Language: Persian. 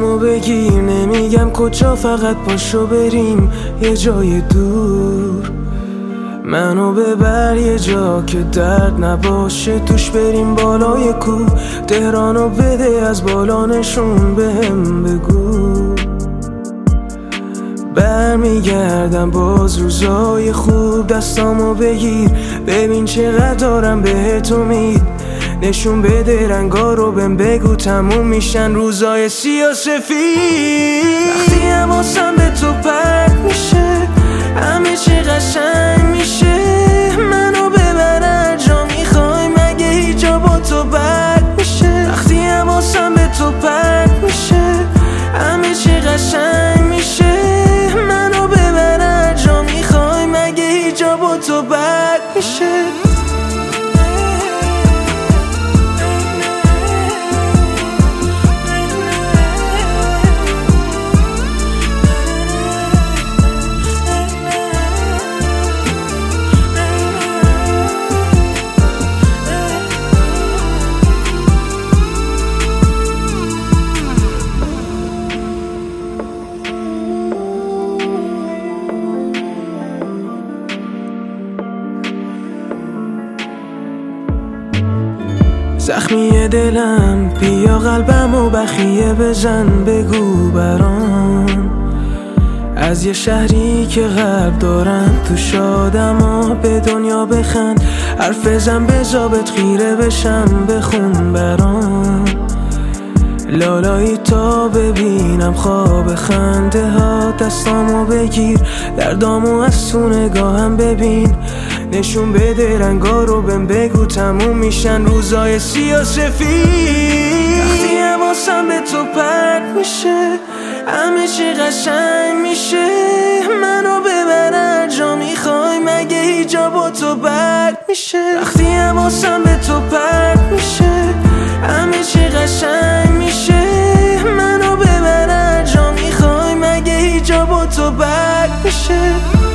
دستامو بگیر، نمیگم کجا، فقط پاشو بریم یه جای دور. منو ببر یه جا که درد نباشه توش، بریم بالای کوه. تهرانو بده از بالا نشون بهم بگو. برمیگردم باز روزای خوب، دستامو بگیر ببین چقدر دارم بهت امید. نشون بده رنگا رو بهم بگو، تموم میشن روزای سیاه سفید. وقتی حواسم به تو پرت میشه همه چی قشنگ میشه. منو ببر هر جا میخوای، مگه هیچ جا با تو بد میشه؟ وقتی حواسم به تو پرت میشه همه چی قشنگ میشه. منو ببر هر جا میخوای، مگه هیچ جا با تو بد میشه؟ زخمی دلم بیا قلبمو بخیه بزن، بگو برام از یه شهری که قلب دارم تو شادم و به دنیا بخند. حرف بزن بزابت خیره بشم، بخون برام لالایی تا ببینم خواب خنده ها. دستامو بگیر دردامو از تو نگاهم ببین. نشون بده رنگا رو بهم بگو، تموم میشن روزای سیاه سفید. وقتی حواسم به تو پرت میشه همه چی قشنگ میشه. منو ببر هر جا میخوای، مگه هیچ جا با تو بد میشه؟ وقتی حواسم به تو پرت میشه همه چی قشنگ میشه. منو ببر هر جا میخوای، مگه هیچ جا با تو بد میشه؟